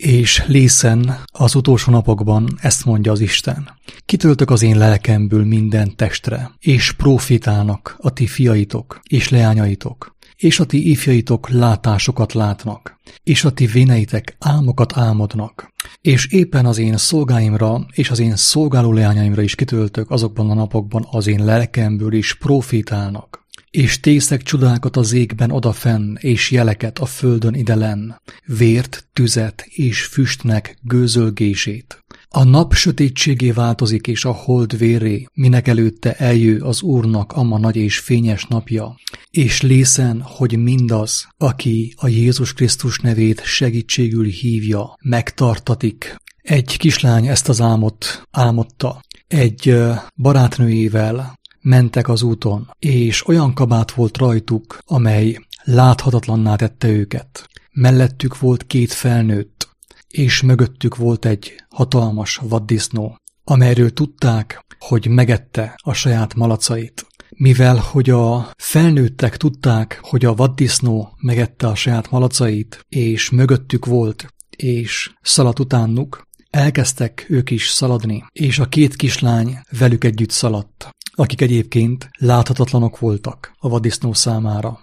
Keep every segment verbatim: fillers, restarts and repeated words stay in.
És lészen az utolsó napokban ezt mondja az Isten. Kitöltök az én lelkemből minden testre, és profétálnak a ti fiaitok és leányaitok, és a ti ifjaitok látásokat látnak, és a ti véneitek álmokat álmodnak. És éppen az én szolgáimra és az én szolgáló leányaimra is kitöltök azokban a napokban az én lelkemből is profétálnak. És tészek csodákat az égben odafenn, és jeleket a földön idelen, vért, tüzet és füstnek gőzölgését. A nap sötétségé változik, és a hold vérré, minek előtte eljő az Úrnak ama nagy és fényes napja. És lészen, hogy mindaz, aki a Jézus Krisztus nevét segítségül hívja, megtartatik. Egy kislány ezt az álmot álmodta. Egy barátnőjével mentek az úton, és olyan kabát volt rajtuk, amely láthatatlanná tette őket. Mellettük volt két felnőtt, és mögöttük volt egy hatalmas vaddisznó, amelyről tudták, hogy megette a saját malacait. Mivel, hogy a felnőttek tudták, hogy a vaddisznó megette a saját malacait, és mögöttük volt, és szaladt utánuk, elkezdtek ők is szaladni, és a két kislány velük együtt szaladt, akik egyébként láthatatlanok voltak a vaddisznó számára.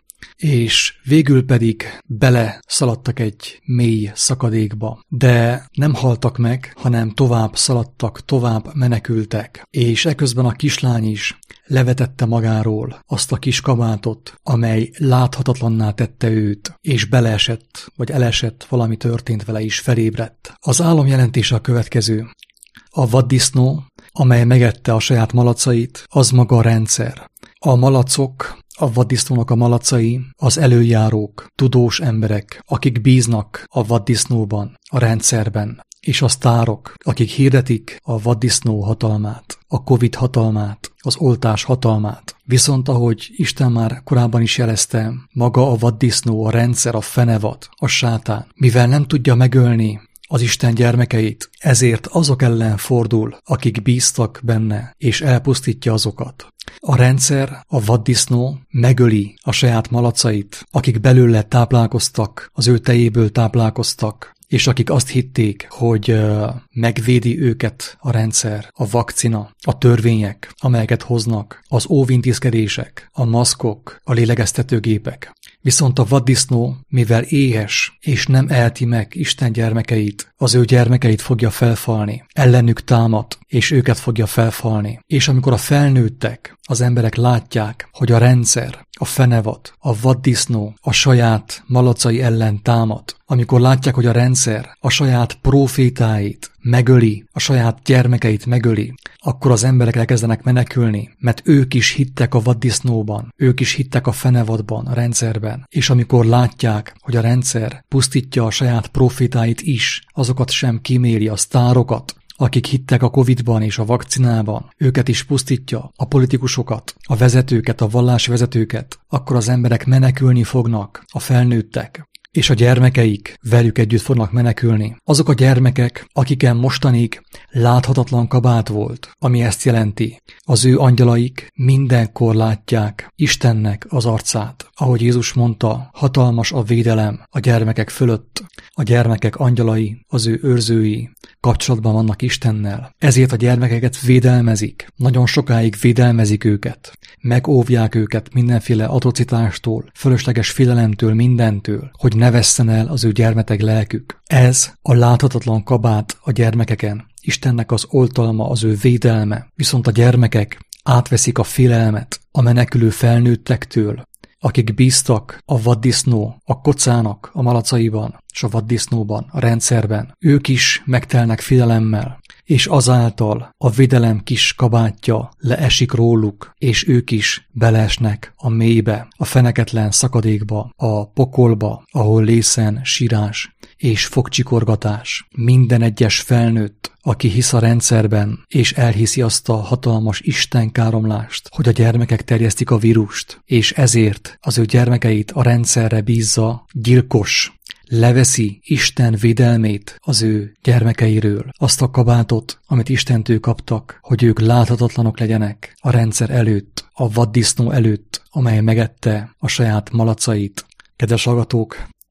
És végül pedig bele szaladtak egy mély szakadékba, de nem haltak meg, hanem tovább szaladtak, tovább menekültek, és eközben a kislány is levetette magáról azt a kis kabátot, amely láthatatlanná tette őt, és beleesett, vagy elesett, valami történt vele is, felébredt. Az álom jelentése a következő. A vaddisznó, amely megette a saját malacait, az maga a rendszer. A malacok, a vaddisznónak a malacai, az előjárók, tudós emberek, akik bíznak a vaddisznóban, a rendszerben, és a sztárok, akik hirdetik a vaddisznó hatalmát, a Covid hatalmát, az oltás hatalmát. Viszont ahogy Isten már korábban is jelezte, maga a vaddisznó, a rendszer, a fenevad, a sátán, mivel nem tudja megölni az Isten gyermekeit, ezért azok ellen fordul, akik bíztak benne, és elpusztítja azokat. A rendszer, a vaddisznó megöli a saját malacait, akik belőle táplálkoztak, az ő tejéből táplálkoztak, és akik azt hitték, hogy uh, megvédi őket a rendszer, a vakcina, a törvények, amelyeket hoznak, az óvintézkedések, a maszkok, a lélegeztetőgépek. Viszont a vaddisznó, mivel éhes, és nem elti meg Isten gyermekeit, az ő gyermekeit fogja felfalni, ellenük támad, és őket fogja felfalni. És amikor a felnőttek, az emberek látják, hogy a rendszer, a fenevad, a vaddisznó a saját malacai ellen támad, amikor látják, hogy a rendszer a saját profétáit megöli, a saját gyermekeit megöli, akkor az emberek elkezdenek menekülni, mert ők is hittek a vaddisznóban, ők is hittek a fenevadban, a rendszerben, és amikor látják, hogy a rendszer pusztítja a saját profétáit is, azokat sem kíméli, a sztárokat, akik hittek a Covidban és a vakcinában, őket is pusztítja, a politikusokat, a vezetőket, a vallási vezetőket, akkor az emberek menekülni fognak, a felnőttek, és a gyermekeik velük együtt fognak menekülni. Azok a gyermekek, akiken mostanig láthatatlan kabát volt, ami ezt jelenti. Az ő angyalaik mindenkor látják Istennek az arcát. Ahogy Jézus mondta, hatalmas a védelem a gyermekek fölött. A gyermekek angyalai, az ő őrzői kapcsolatban vannak Istennel. Ezért a gyermekeket védelmezik. Nagyon sokáig védelmezik őket. Megóvják őket mindenféle atrocitástól, fölösleges félelemtől, mindentől, hogy ne vesszen el az ő gyermetek lelkük. Ez a láthatatlan kabát a gyermekeken. Istennek az oltalma, az ő védelme. Viszont a gyermekek átveszik a félelmet a menekülő felnőttektől, akik bíztak a vaddisznó, a kocának, a malacaiban, és a vaddisznóban, a rendszerben. Ők is megtelnek félelemmel, és azáltal a védelem kis kabátja leesik róluk, és ők is beleesnek a mélybe, a feneketlen szakadékba, a pokolba, ahol lészen, sírás és fogcsikorgatás. Minden egyes felnőtt, aki hisz a rendszerben, és elhiszi azt a hatalmas istenkáromlást, hogy a gyermekek terjesztik a vírust, és ezért az ő gyermekeit a rendszerre bízza, gyilkos, leveszi Isten védelmét az ő gyermekeiről, azt a kabátot, amit Istentől kaptak, hogy ők láthatatlanok legyenek a rendszer előtt, a vaddisznó előtt, amely megette a saját malacait. Kedves hallgatók,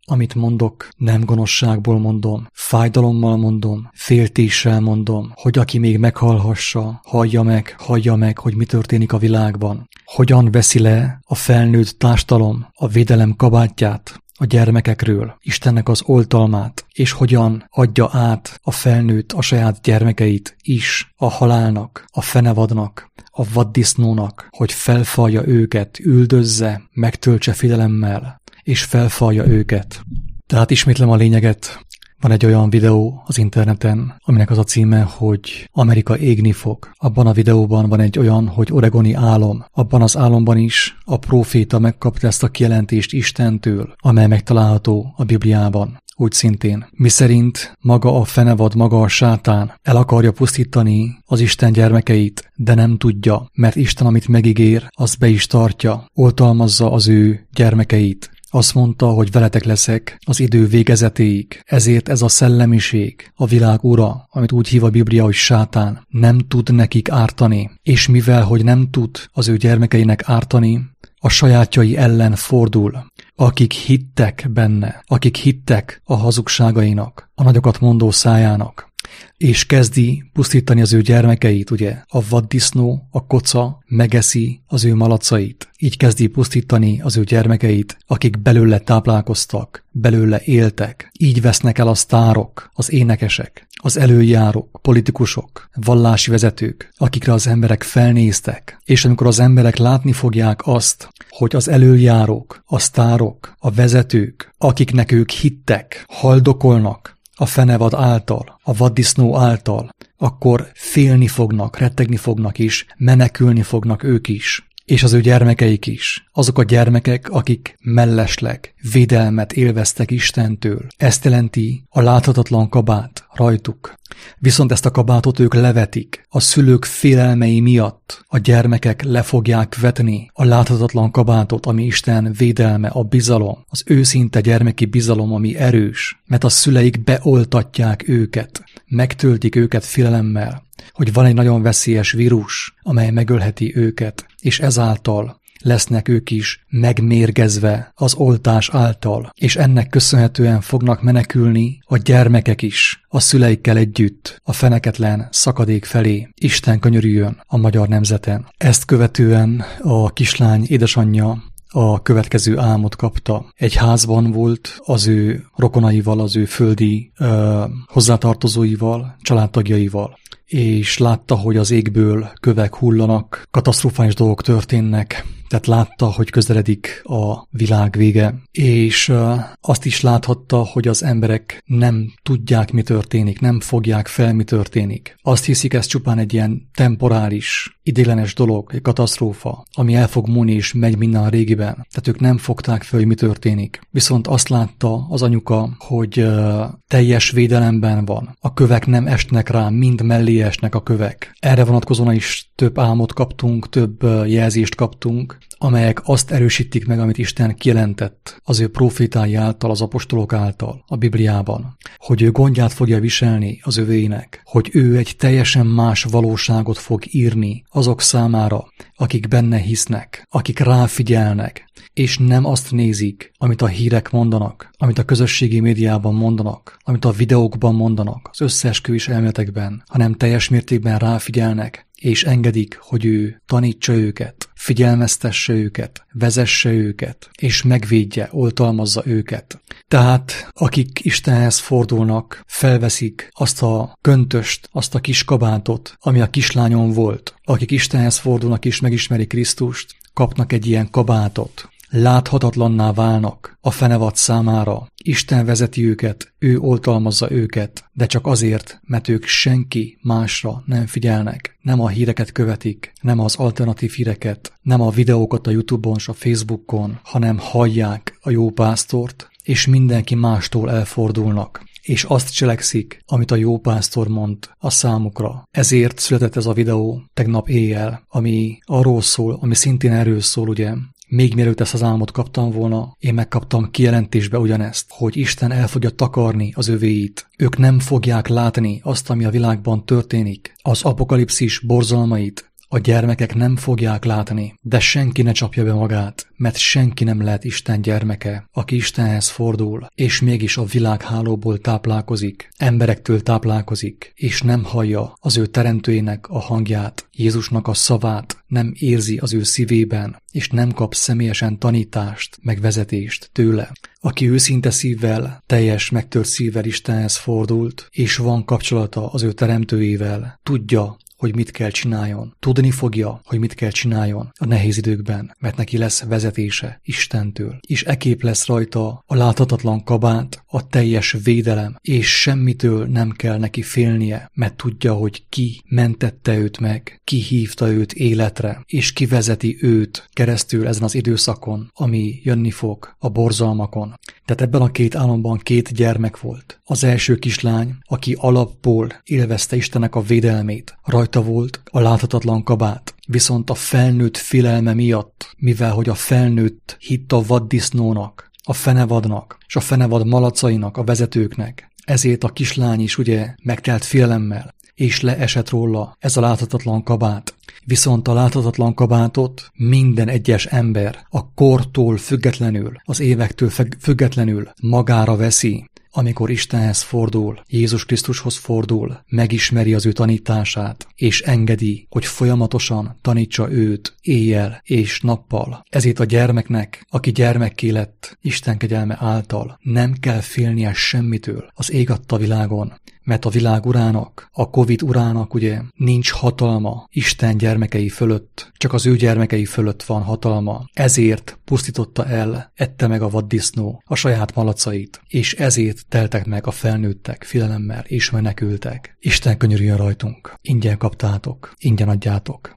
amit mondok, nem gonoszságból mondom, fájdalommal mondom, féltéssel mondom, hogy aki még meghallhassa, hallja meg, hallja meg, hogy mi történik a világban. Hogyan veszi le a felnőtt társadalom a védelem kabátját a gyermekekről, Istennek az oltalmát, és hogyan adja át a felnőtt a saját gyermekeit is a halálnak, a fenevadnak, a vaddisznónak, hogy felfalja őket, üldözze, megtöltse félelemmel, és felfalja őket. Tehát ismétlem a lényeget. Van egy olyan videó az interneten, aminek az a címe, hogy Amerika égni fog. Abban a videóban van egy olyan, hogy oregoni álom. Abban az álomban is a próféta megkapta ezt a kijelentést Istentől, amely megtalálható a Bibliában. Úgy szintén, miszerint maga a fenevad, maga a sátán el akarja pusztítani az Isten gyermekeit, de nem tudja, mert Isten, amit megígér, azt be is tartja, oltalmazza az ő gyermekeit. Azt mondta, hogy veletek leszek az idő végezetéig. Ezért ez a szellemiség, a világ ura, amit úgy hív a Biblia, hogy sátán, nem tud nekik ártani. És mivel, hogy nem tud az ő gyermekeinek ártani, a sajátjai ellen fordul. Akik hittek benne, akik hittek a hazugságainak, a nagyokat mondó szájának, és kezdi pusztítani az ő gyermekeit, ugye? A vaddisznó, a koca megeszi az ő malacait. Így kezdi pusztítani az ő gyermekeit, akik belőle táplálkoztak, belőle éltek. Így vesznek el a sztárok, az énekesek, az előjárók, politikusok, vallási vezetők, akikre az emberek felnéztek. És amikor az emberek látni fogják azt, hogy az előjárók, a sztárok, a vezetők, akiknek ők hittek, haldokolnak a fenevad által, a vaddisznó által, akkor félni fognak, rettegni fognak is, menekülni fognak ők is, és az ő gyermekeik is. Azok a gyermekek, akik mellesleg védelmet élveztek Istentől. Ezt jelenti a láthatatlan kabát rajtuk. Viszont ezt a kabátot ők levetik. A szülők félelmei miatt a gyermekek le fogják vetni a láthatatlan kabátot, ami Isten védelme, a bizalom, az őszinte gyermeki bizalom, ami erős, mert a szüleik beoltatják őket, megtöltik őket félelemmel, hogy van egy nagyon veszélyes vírus, amely megölheti őket, és ezáltal lesznek ők is megmérgezve az oltás által, és ennek köszönhetően fognak menekülni a gyermekek is, a szüleikkel együtt, a feneketlen szakadék felé. Isten könyörüljön a magyar nemzeten. Ezt követően a kislány édesanyja a következő álmot kapta. Egy házban volt az ő rokonaival, az ő földi ö, hozzátartozóival, családtagjaival, és látta, hogy az égből kövek hullanak, katasztrofális dolgok történnek, tehát látta, hogy közeledik a világ vége, és azt is láthatta, hogy az emberek nem tudják, mi történik, nem fogják fel, mi történik. Azt hiszik, ez csupán egy ilyen temporális, idéglenes dolog, egy katasztrófa, ami el fog múlni és megy minden a régiben. Tehát ők nem fogták fel, hogy mi történik. Viszont azt látta az anyuka, hogy uh, teljes védelemben van. A kövek nem esnek rá, mind mellé esnek a kövek. Erre vonatkozóan is több álmot kaptunk, több uh, jelzést kaptunk, amelyek azt erősítik meg, amit Isten kijelentett az ő profétái által, az apostolok által a Bibliában, hogy ő gondját fogja viselni az övéinek, hogy ő egy teljesen más valóságot fog írni azok számára, akik benne hisznek, akik ráfigyelnek, és nem azt nézik, amit a hírek mondanak, amit a közösségi médiában mondanak, amit a videókban mondanak, az összeesküvés elméletekben, hanem teljes mértékben ráfigyelnek, és engedik, hogy ő tanítsa őket, figyelmeztesse őket, vezesse őket, és megvédje, oltalmazza őket. Tehát akik Istenhez fordulnak, felveszik azt a köntöst, azt a kis kabátot, ami a kislányon volt. Akik Istenhez fordulnak és megismerik Krisztust, kapnak egy ilyen kabátot. Láthatatlanná válnak a fenevad számára. Isten vezeti őket, ő oltalmazza őket, de csak azért, mert ők senki másra nem figyelnek. Nem a híreket követik, nem az alternatív híreket, nem a videókat a YouTube-on és a Facebookon, hanem hallják a jó pásztort, és mindenki mástól elfordulnak, és azt cselekszik, amit a jó pásztor mond a számukra. Ezért született ez a videó tegnap éjjel, ami arról szól, ami szintén erről szól, ugye. Még mielőtt ezt az álmot kaptam volna, én megkaptam kijelentésbe ugyanezt, hogy Isten el fogja takarni az övéit. Ők nem fogják látni azt, ami a világban történik, az apokalipszis borzalmait, A gyermekek nem fogják látni, de senki ne csapja be magát, mert senki nem lehet Isten gyermeke, aki Istenhez fordul, és mégis a világhálóból táplálkozik, emberektől táplálkozik, és nem hallja az ő teremtőjének a hangját, Jézusnak a szavát, nem érzi az ő szívében, és nem kap személyesen tanítást, meg vezetést tőle. Aki őszinte szívvel, teljes megtört szívvel Istenhez fordult, és van kapcsolata az ő teremtőjével, tudja, hogy mit kell csináljon. Tudni fogja, hogy mit kell csináljon a nehéz időkben, mert neki lesz vezetése Istentől. És ekép lesz rajta a láthatatlan kabát, a teljes védelem, és semmitől nem kell neki félnie, mert tudja, hogy ki mentette őt meg, ki hívta őt életre, és ki vezeti őt keresztül ezen az időszakon, ami jönni fog a borzalmakon. Tehát ebben a két álomban két gyermek volt. Az első kislány, aki alapból élvezte Istennek a védelmét, rajta volt a láthatatlan kabát, viszont a felnőtt félelme miatt, mivel hogy a felnőtt hitt a vaddisznónak, a fenevadnak, és a fenevad malacainak, a vezetőknek, ezért a kislány is ugye megtelt félelemmel, és leesett róla ez a láthatatlan kabát. Viszont a láthatatlan kabátot minden egyes ember a kortól függetlenül, az évektől függetlenül magára veszi, amikor Istenhez fordul, Jézus Krisztushoz fordul, megismeri az ő tanítását, és engedi, hogy folyamatosan tanítsa őt éjjel és nappal. Ezért a gyermeknek, aki gyermekké lett Isten kegyelme által, nem kell félnie semmitől az ég adta világon, mert a világ urának, a Covid urának ugye nincs hatalma Isten gyermekei fölött, csak az ő gyermekei fölött van hatalma. Ezért pusztította el, ette meg a vaddisznó a saját malacait, és ezért teltek meg a felnőttek félelemmel és menekültek. Isten könyörüljön rajtunk, ingyen kaptátok, ingyen adjátok.